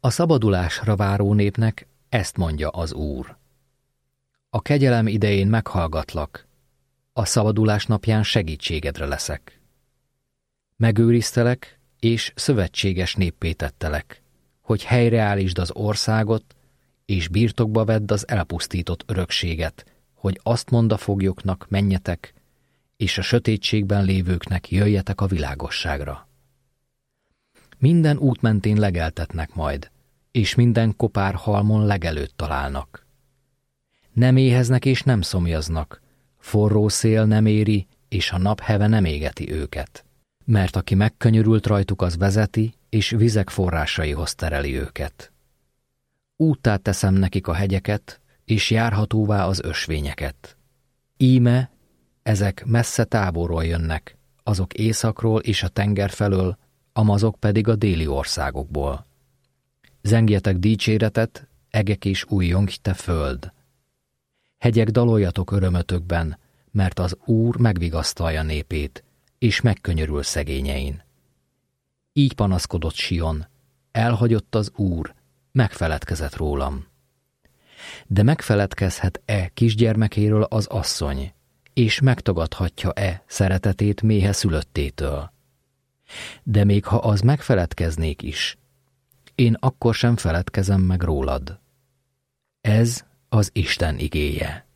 A szabadulásra váró népnek ezt mondja az Úr. A kegyelem idején meghallgatlak, a szabadulás napján segítségedre leszek. Megőriztelek, és szövetséges néppé tettelek, hogy helyreállítsd az országot, és birtokba vedd az elpusztított örökséget, hogy azt mondd a foglyoknak, menjetek, és a sötétségben lévőknek jöjjetek a világosságra. Minden út mentén legeltetnek majd, és minden kopár halmon legelőt találnak. Nem éheznek és nem szomjaznak, forró szél nem éri, és a napheve nem égeti őket. Mert aki megkönyörült rajtuk, az vezeti, és vizek forrásaihoz tereli őket. Úttá teszem nekik a hegyeket, és járhatóvá az ösvényeket. Íme, ezek messze távolról jönnek, azok északról és a tenger felől, amazok pedig a déli országokból. Zengjetek dicséretet, egek és újjongj te föld. Hegyek, daloljatok örömötökben, mert az Úr megvigasztalja népét, és megkönyörül szegényein. Így panaszkodott Sion, elhagyott az Úr, megfeledkezett rólam. De megfeledkezhet-e kisgyermekéről az asszony, és megtagadhatja-e szeretetét méhe szülöttétől? De még ha az megfeledkeznék is, én akkor sem feledkezem meg rólad. Ez az Isten igéje.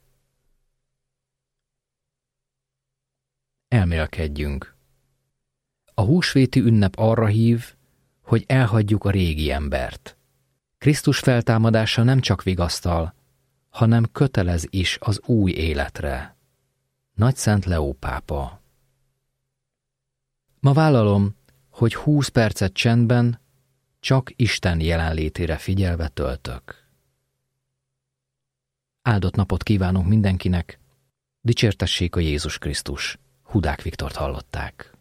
Elmélkedjünk. A húsvéti ünnep arra hív, hogy elhagyjuk a régi embert. Krisztus feltámadása nem csak vigasztal, hanem kötelez is az új életre. Nagyszent Leó pápa. Ma vállalom, hogy 20 percet csendben csak Isten jelenlétére figyelve töltök. Áldott napot kívánunk mindenkinek, dicsértessék a Jézus Krisztus. Hudák Viktort hallották.